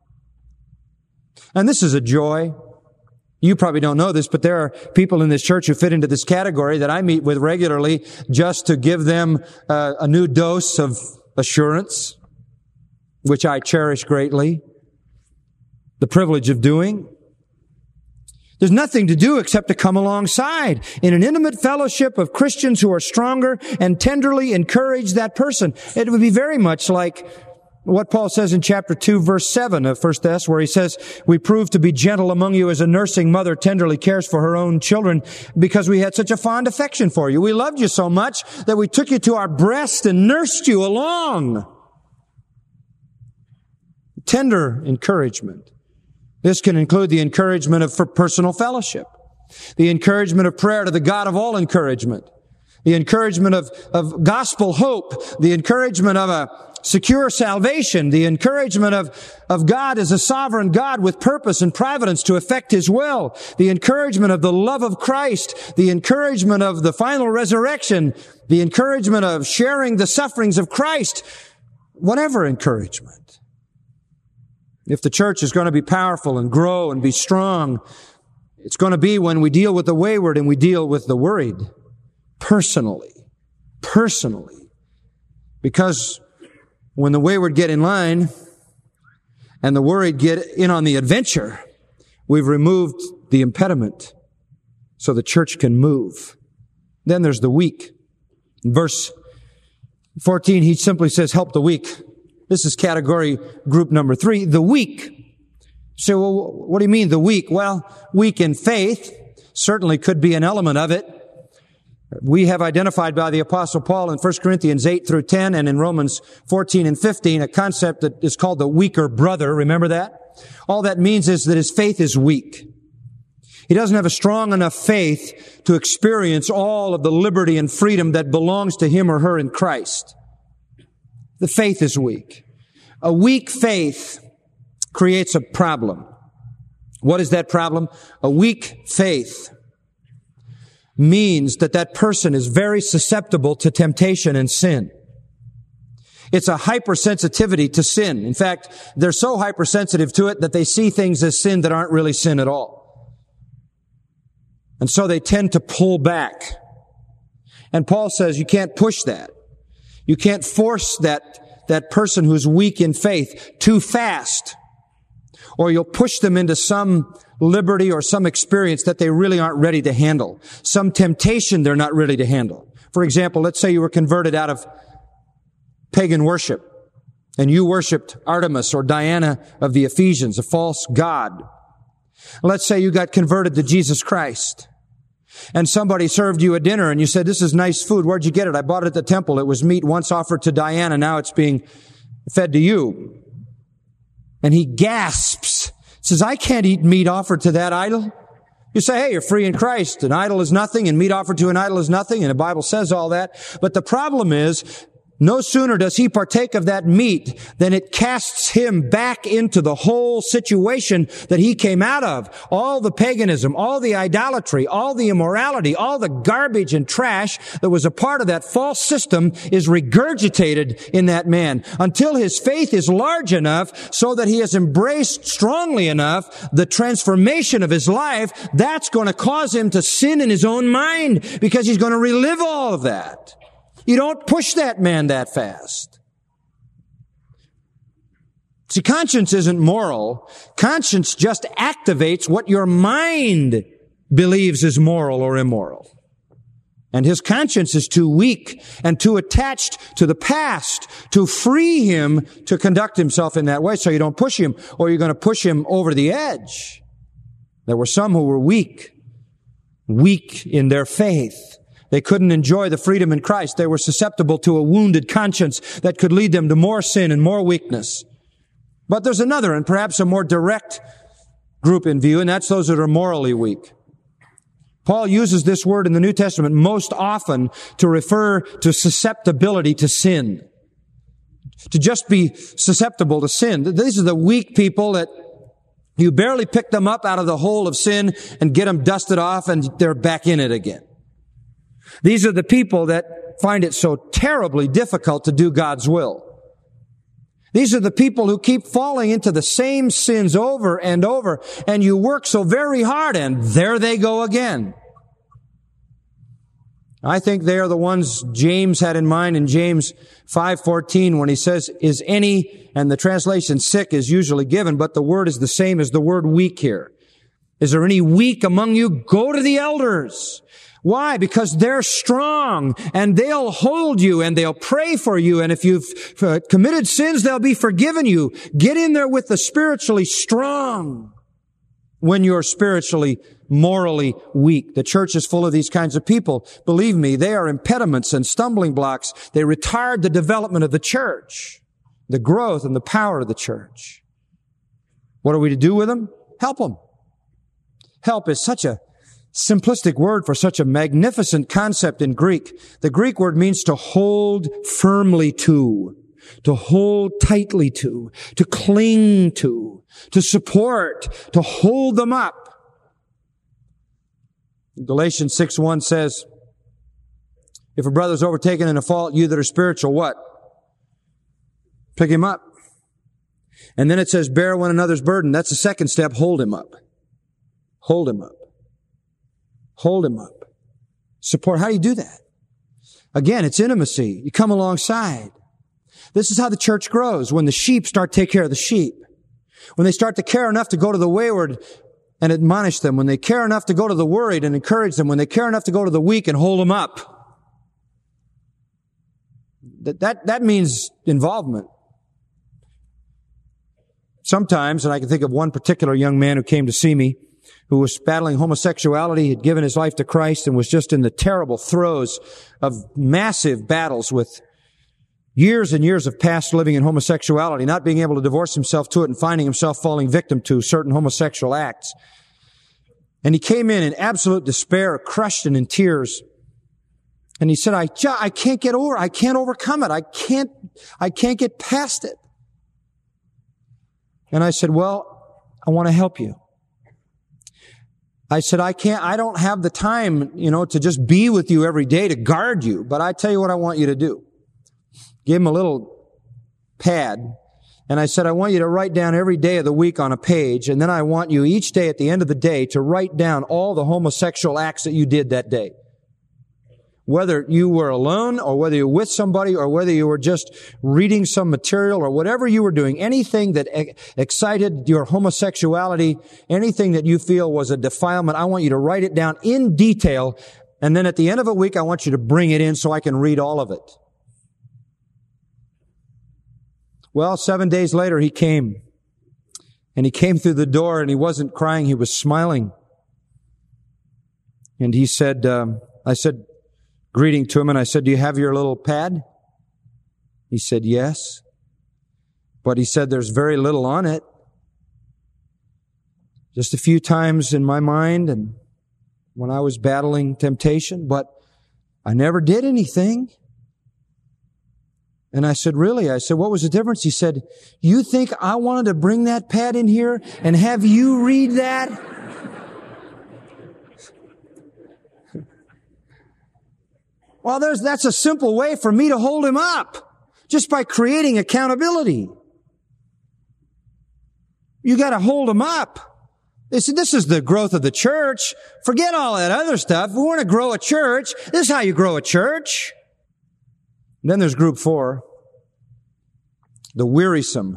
[SPEAKER 2] And this is a joy. You probably don't know this, but there are people in this church who fit into this category that I meet with regularly just to give them a new dose of assurance, which I cherish greatly. The privilege of doing. There's nothing to do except to come alongside in an intimate fellowship of Christians who are stronger and tenderly encourage that person. It would be very much like what Paul says in chapter 2, verse 7 of 1 Thess, where he says, we prove to be gentle among you as a nursing mother tenderly cares for her own children because we had such a fond affection for you. We loved you so much that we took you to our breast and nursed you along. Tender encouragement. This can include the encouragement for personal fellowship, the encouragement of prayer to the God of all encouragement, the encouragement of gospel hope, the encouragement of a secure salvation, the encouragement of God as a sovereign God with purpose and providence to effect His will, the encouragement of the love of Christ, the encouragement of the final resurrection, the encouragement of sharing the sufferings of Christ, whatever encouragement. If the church is going to be powerful and grow and be strong, it's going to be when we deal with the wayward and we deal with the worried. Personally. Because when the wayward get in line and the worried get in on the adventure, we've removed the impediment so the church can move. Then there's the weak. In verse 14, he simply says, help the weak. This is category group number 3, the weak. So, well, what do you mean the weak? Well, weak in faith certainly could be an element of it. We have identified by the Apostle Paul in 1 Corinthians 8 through 10 and in Romans 14 and 15 a concept that is called the weaker brother. Remember that? All that means is that his faith is weak. He doesn't have a strong enough faith to experience all of the liberty and freedom that belongs to him or her in Christ. The faith is weak. A weak faith creates a problem. What is that problem? A weak faith means that person is very susceptible to temptation and sin. It's a hypersensitivity to sin. In fact, they're so hypersensitive to it that they see things as sin that aren't really sin at all. And so they tend to pull back. And Paul says you can't push that. You can't force that person who's weak in faith too fast, or you'll push them into some liberty or some experience that they really aren't ready to handle, some temptation they're not ready to handle. For example, let's say you were converted out of pagan worship, and you worshiped Artemis or Diana of the Ephesians, a false god. Let's say you got converted to Jesus Christ. And somebody served you a dinner and you said, this is nice food. Where'd you get it? I bought it at the temple. It was meat once offered to Diana. Now it's being fed to you. And he gasps, says, I can't eat meat offered to that idol. You say, hey, you're free in Christ. An idol is nothing and meat offered to an idol is nothing. And the Bible says all that. But the problem is, no sooner does he partake of that meat than it casts him back into the whole situation that he came out of. All the paganism, all the idolatry, all the immorality, all the garbage and trash that was a part of that false system is regurgitated in that man until his faith is large enough so that he has embraced strongly enough the transformation of his life. That's going to cause him to sin in his own mind because he's going to relive all of that. You don't push that man that fast. See, conscience isn't moral. Conscience just activates what your mind believes is moral or immoral. And his conscience is too weak and too attached to the past to free him to conduct himself in that way. So you don't push him, or you're going to push him over the edge. There were some who were weak in their faith. They couldn't enjoy the freedom in Christ. They were susceptible to a wounded conscience that could lead them to more sin and more weakness. But there's another and perhaps a more direct group in view, and that's those that are morally weak. Paul uses this word in the New Testament most often to refer to susceptibility to sin. To just be susceptible to sin. These are the weak people that you barely pick them up out of the hole of sin and get them dusted off and they're back in it again. These are the people that find it so terribly difficult to do God's will. These are the people who keep falling into the same sins over and over, and you work so very hard and there they go again. I think they are the ones James had in mind in James 5:14 when he says, is any, and the translation sick is usually given, but the word is the same as the word weak here. Is there any weak among you? Go to the elders. Why? Because they're strong and they'll hold you and they'll pray for you. And if you've committed sins, they'll be forgiven you. Get in there with the spiritually strong when you're spiritually, morally weak. The church is full of these kinds of people. Believe me, they are impediments and stumbling blocks. They retard the development of the church, the growth and the power of the church. What are we to do with them? Help them. Help is such a simplistic word for such a magnificent concept in Greek. The Greek word means to hold firmly to hold tightly to cling to support, to hold them up. Galatians 6:1 says, if a brother is overtaken in a fault, you that are spiritual, what? Pick him up. And then it says, bear one another's burden. That's the second step. Hold him up. Hold him up. Hold him up. Support. How do you do that? Again, it's intimacy. You come alongside. This is how the church grows. When the sheep start to take care of the sheep. When they start to care enough to go to the wayward and admonish them. When they care enough to go to the worried and encourage them. When they care enough to go to the weak and hold them up. That means involvement. Sometimes, and I can think of one particular young man who came to see me, who was battling homosexuality, had given his life to Christ and was just in the terrible throes of massive battles with years and years of past living in homosexuality, not being able to divorce himself to it and finding himself falling victim to certain homosexual acts. And he came in absolute despair, crushed and in tears. And he said, I can't get over it. I can't overcome it. I can't get past it. And I said, well, I want to help you. I said, I don't have the time, to just be with you every day to guard you, but I tell you what I want you to do. Gave him a little pad, and I said, I want you to write down every day of the week on a page, and then I want you each day at the end of the day to write down all the homosexual acts that you did that day. Whether you were alone or whether you were with somebody or whether you were just reading some material or whatever you were doing, anything that excited your homosexuality, anything that you feel was a defilement, I want you to write it down in detail. And then at the end of a week, I want you to bring it in so I can read all of it. Well, 7 days later, he came. And he came through the door and he wasn't crying, he was smiling. And he said, I said, greeting to him, and I said, do you have your little pad? He said, yes. But he said, there's very little on it. Just a few times in my mind and when I was battling temptation, but I never did anything. And I said, really? I said, what was the difference? He said, you think I wanted to bring that pad in here and have you read that? Well, that's a simple way for me to hold him up, just by creating accountability. You got to hold him up. They said, this is the growth of the church. Forget all that other stuff. We want to grow a church. This is how you grow a church. And then there's group 4, the wearisome.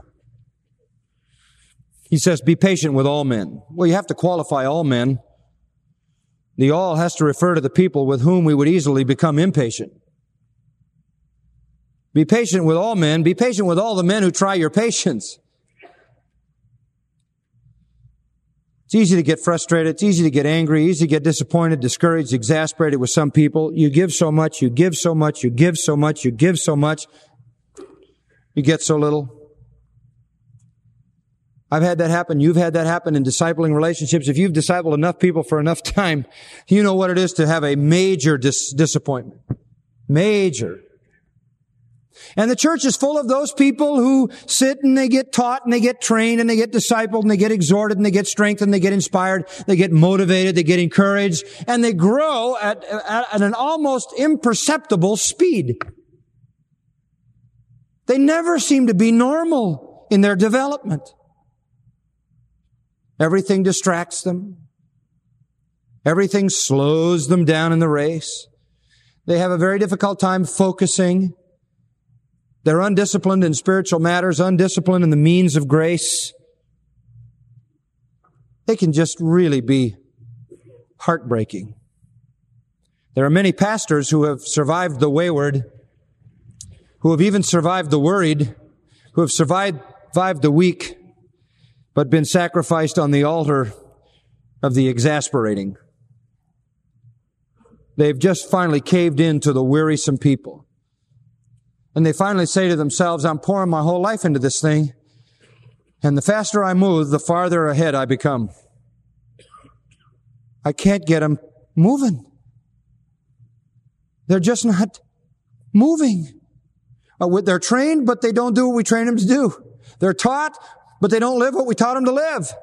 [SPEAKER 2] He says, be patient with all men. Well, you have to qualify all men. The all has to refer to the people with whom we would easily become impatient. Be patient with all men. Be patient with all the men who try your patience. It's easy to get frustrated. It's easy to get angry, easy to get disappointed, discouraged, exasperated with some people. You give so much, you give so much, you give so much, you give so much. You get so little. I've had that happen. You've had that happen in discipling relationships. If you've discipled enough people for enough time, you know what it is to have a major disappointment. Major. And the church is full of those people who sit and they get taught and they get trained and they get discipled and they get exhorted and they get strengthened, they get inspired, they get motivated, they get encouraged, and they grow at an almost imperceptible speed. They never seem to be normal in their development. Everything distracts them. Everything slows them down in the race. They have a very difficult time focusing. They're undisciplined in spiritual matters, undisciplined in the means of grace. They can just really be heartbreaking. There are many pastors who have survived the wayward, who have even survived the worried, who have survived the weak, but been sacrificed on the altar of the exasperating. They've just finally caved in to the wearisome people. And they finally say to themselves, I'm pouring my whole life into this thing, and the faster I move, the farther ahead I become. I can't get them moving. They're just not moving. They're trained, but they don't do what we train them to do. They're taught, but they don't live what we taught them to live.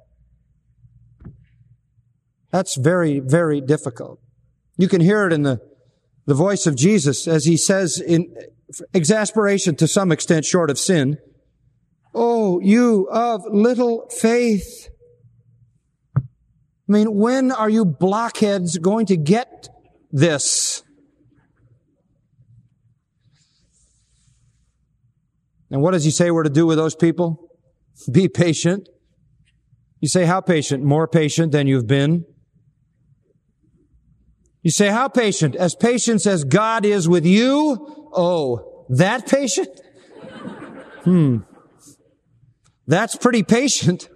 [SPEAKER 2] That's very, very difficult. You can hear it in the voice of Jesus as he says in exasperation to some extent short of sin, "Oh, you of little faith." I mean, when are you blockheads going to get this? And what does he say we're to do with those people? Be patient. You say, how patient? More patient than you've been. You say, how patient? As patient as God is with you? Oh, that patient? That's pretty patient.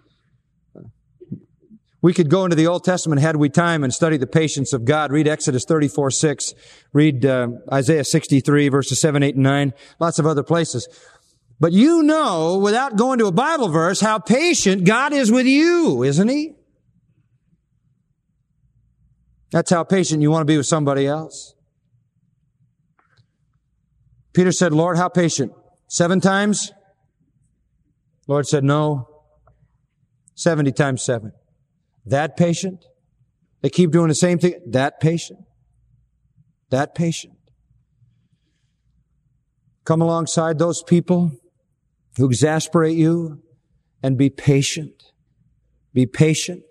[SPEAKER 2] We could go into the Old Testament had we time and study the patience of God. Read Exodus 34:6. Read Isaiah 63, verses 7, 8, and 9. Lots of other places. But you know, without going to a Bible verse, how patient God is with you, isn't He? That's how patient you want to be with somebody else. Peter said, Lord, how patient? 7 times? Lord said, no. 70 times 7. That patient? They keep doing the same thing? That patient? That patient? Come alongside those people who exasperate you and be patient. Be patient.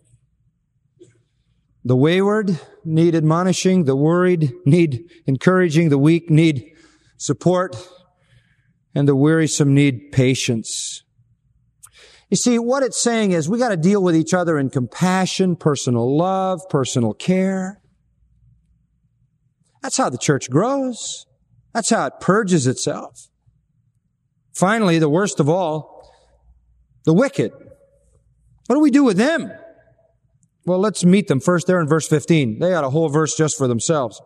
[SPEAKER 2] The wayward need admonishing. The worried need encouraging. The weak need support. And the wearisome need patience. You see, what it's saying is we got to deal with each other in compassion, personal love, personal care. That's how the church grows. That's how it purges itself. Finally, the worst of all, the wicked. What do we do with them? Well, let's meet them first there in verse 15. They got a whole verse just for themselves.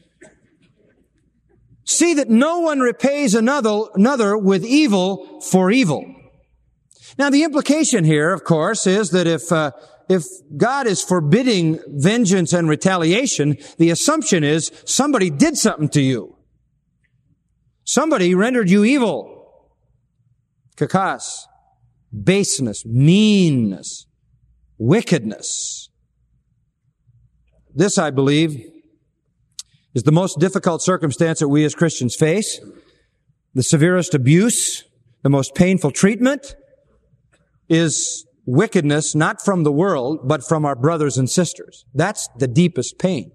[SPEAKER 2] See that no one repays another with evil for evil. Now, the implication here, of course, is that if God is forbidding vengeance and retaliation, the assumption is somebody did something to you. Somebody rendered you evil. Kakas, baseness, meanness, wickedness. This, I believe, is the most difficult circumstance that we as Christians face. The severest abuse, the most painful treatment is wickedness, not from the world, but from our brothers and sisters. That's the deepest pain.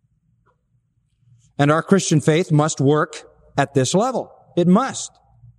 [SPEAKER 2] And our Christian faith must work at this level. It must.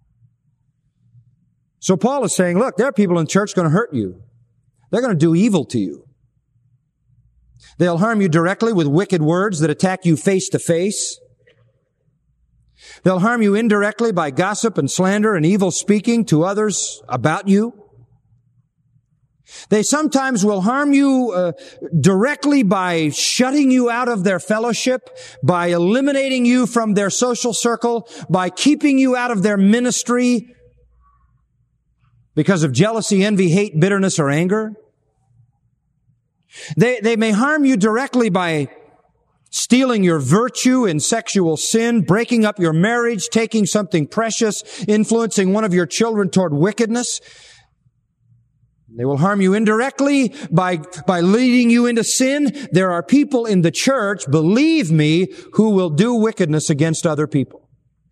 [SPEAKER 2] So Paul is saying, look, there are people in church going to hurt you. They're going to do evil to you. They'll harm you directly with wicked words that attack you face to face. They'll harm you indirectly by gossip and slander and evil speaking to others about you. They sometimes will harm you directly by shutting you out of their fellowship, by eliminating you from their social circle, by keeping you out of their ministry because of jealousy, envy, hate, bitterness, or anger. They may harm you directly by stealing your virtue in sexual sin, breaking up your marriage, taking something precious, influencing one of your children toward wickedness. They will harm you indirectly by leading you into sin. There are people in the church, believe me, who will do wickedness against other people.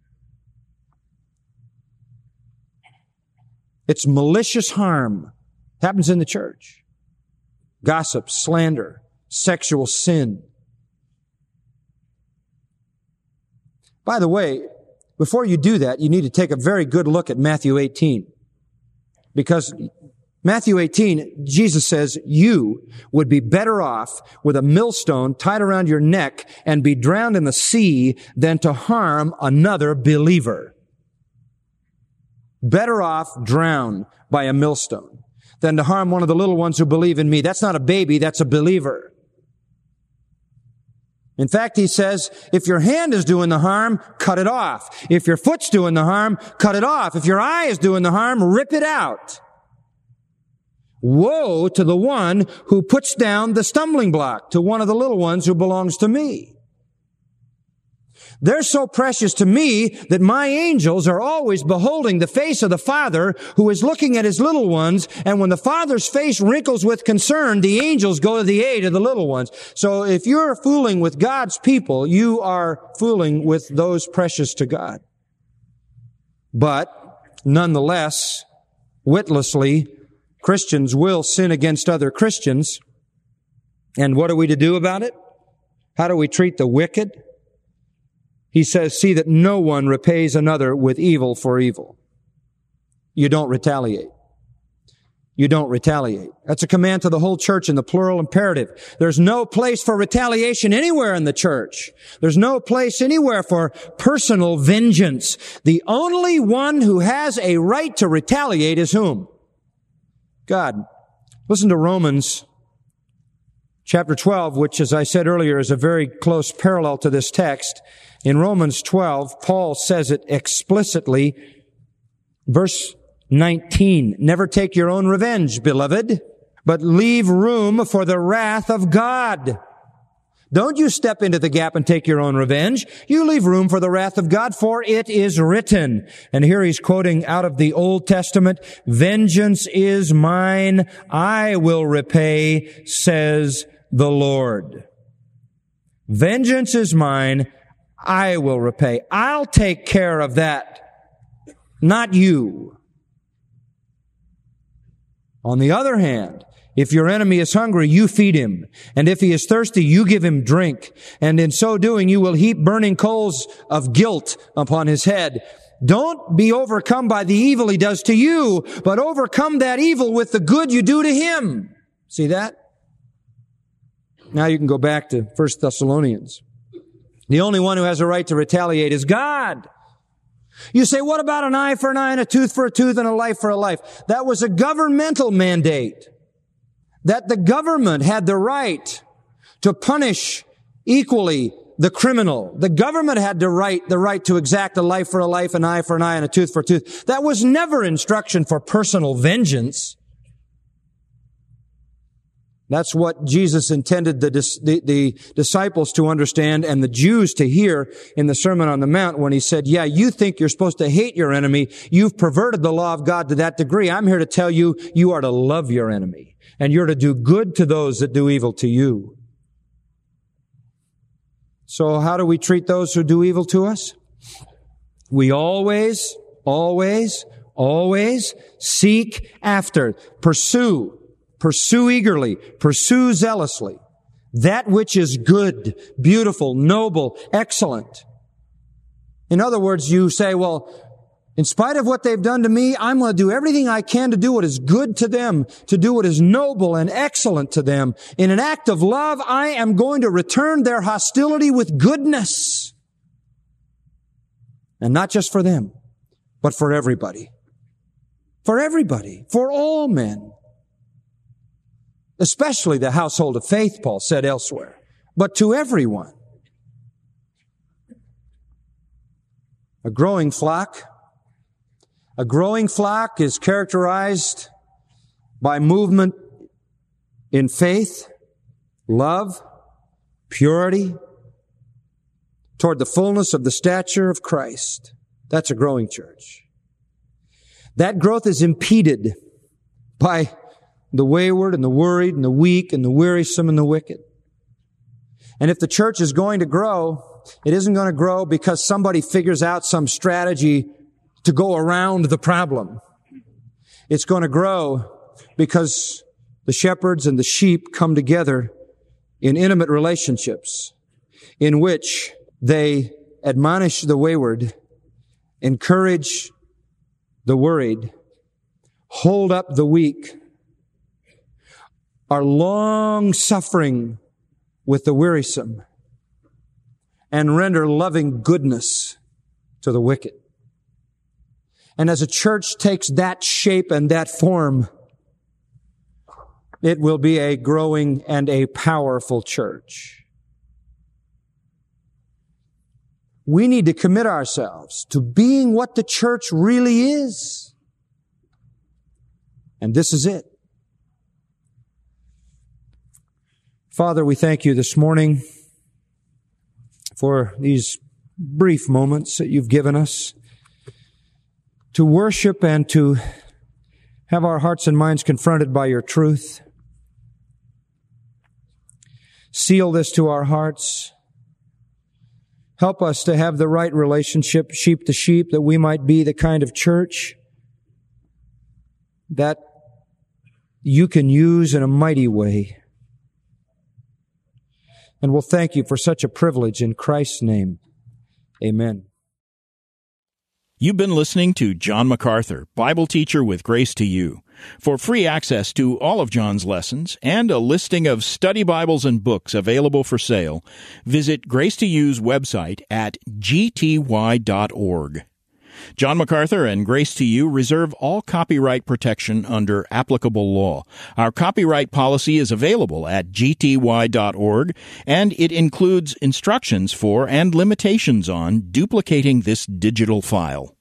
[SPEAKER 2] It's malicious harm. It happens in the church. Gossip, slander, sexual sin. By the way, before you do that, you need to take a very good look at Matthew 18. Because Matthew 18, Jesus says, you would be better off with a millstone tied around your neck and be drowned in the sea than to harm another believer. Better off drowned by a millstone than to harm one of the little ones who believe in me. That's not a baby, that's a believer. In fact, he says, if your hand is doing the harm, cut it off. If your foot's doing the harm, cut it off. If your eye is doing the harm, rip it out. Woe to the one who puts down the stumbling block to one of the little ones who belongs to me. They're so precious to me that my angels are always beholding the face of the Father who is looking at his little ones. And when the Father's face wrinkles with concern, the angels go to the aid of the little ones. So if you're fooling with God's people, you are fooling with those precious to God. But nonetheless, witlessly, Christians will sin against other Christians. And what are we to do about it? How do we treat the wicked? He says, see that no one repays another with evil for evil. You don't retaliate. You don't retaliate. That's a command to the whole church in the plural imperative. There's no place for retaliation anywhere in the church. There's no place anywhere for personal vengeance. The only one who has a right to retaliate is whom? God. Listen to Romans chapter 12, which, as I said earlier, is a very close parallel to this text. In Romans 12, Paul says it explicitly. Verse 19, never take your own revenge, beloved, but leave room for the wrath of God. Don't you step into the gap and take your own revenge. You leave room for the wrath of God, for it is written. And here he's quoting out of the Old Testament, vengeance is mine, I will repay, says the Lord. Vengeance is mine, I will repay. I'll take care of that, not you. On the other hand, if your enemy is hungry, you feed him. And if he is thirsty, you give him drink. And in so doing, you will heap burning coals of guilt upon his head. Don't be overcome by the evil he does to you, but overcome that evil with the good you do to him. See that? Now you can go back to 1 Thessalonians. The only one who has a right to retaliate is God. You say, what about an eye for an eye and a tooth for a tooth and a life for a life? That was a governmental mandate. That the government had the right to punish equally the criminal. The government had the right to exact a life for a life, an eye for an eye, and a tooth for a tooth. That was never instruction for personal vengeance. That's what Jesus intended the disciples to understand and the Jews to hear in the Sermon on the Mount when he said, yeah, you think you're supposed to hate your enemy. You've perverted the law of God to that degree. I'm here to tell you, you are to love your enemy. And you're to do good to those that do evil to you. So how do we treat those who do evil to us? We always seek after, pursue eagerly, pursue zealously that which is good, beautiful, noble, excellent. In other words, you say, well, in spite of what they've done to me, I'm going to do everything I can to do what is good to them, to do what is noble and excellent to them. In an act of love, I am going to return their hostility with goodness. And not just for them, but for everybody. For everybody. For all men. especially the household of faith, Paul said elsewhere, but to everyone. A growing flock is characterized by movement in faith, love, purity, toward the fullness of the stature of Christ. That's a growing church. That growth is impeded by the wayward and the worried and the weak and the wearisome and the wicked. And if the church is going to grow, it isn't going to grow because somebody figures out some strategy to go around the problem. It's going to grow because the shepherds and the sheep come together in intimate relationships in which they admonish the wayward, encourage the worried, hold up the weak, are long-suffering with the wearisome, and render loving goodness to the wicked. And as a church takes that shape and that form, it will be a growing and a powerful church. We need to commit ourselves to being what the church really is. And this is it. Father, we thank you this morning for these brief moments that you've given us to worship and to have our hearts and minds confronted by your truth. Seal this to our hearts. Help us to have the right relationship, sheep to sheep, that we might be the kind of church that you can use in a mighty way. And we'll thank you for such a privilege in Christ's name. Amen.
[SPEAKER 1] You've been listening to John MacArthur, Bible teacher with Grace to You. For free access to all of John's lessons and a listing of study Bibles and books available for sale, visit Grace to You's website at gty.org. John MacArthur and Grace to You reserve all copyright protection under applicable law. Our copyright policy is available at gty.org, and it includes instructions for and limitations on duplicating this digital file.